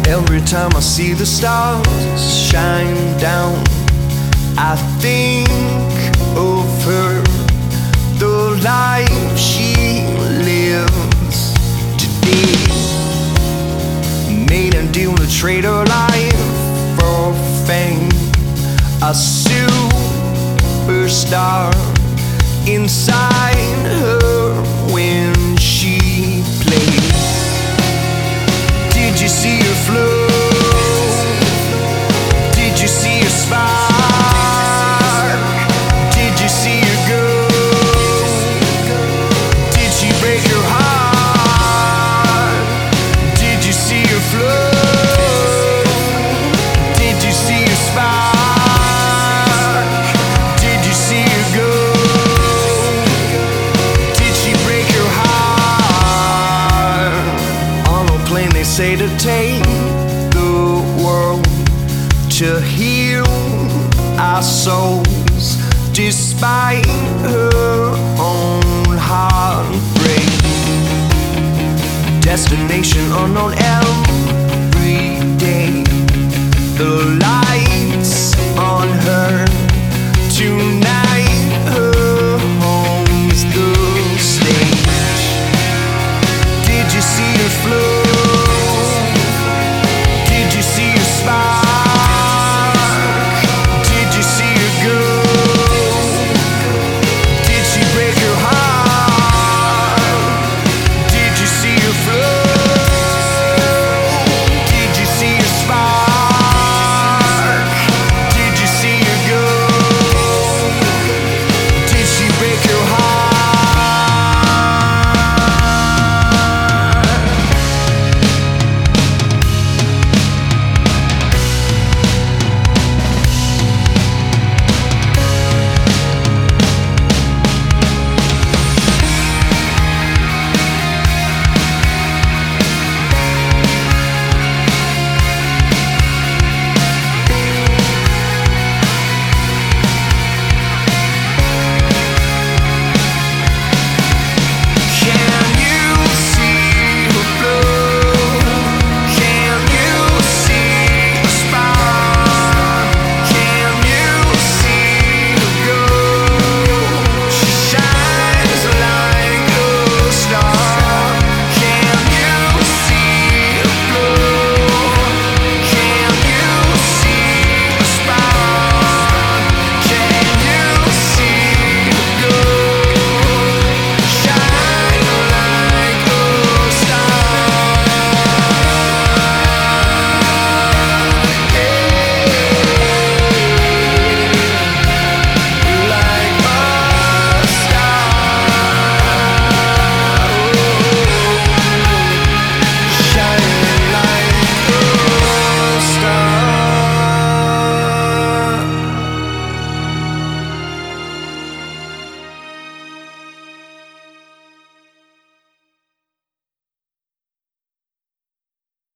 Every time I see the stars shine down, I think of her, the life she lives today. Made a deal to trade her life for fame, a superstar inside her when she plays. Did you see her flow? Did you see her spark? Did you see her go? Did she break your heart? Did you see her flow? Did you see her spark? Did you see her go? Did she break your heart? On a plane they say to take the world, to heal our souls, despite her own heartbreak. Destination unknown every day. The lights on her tonight.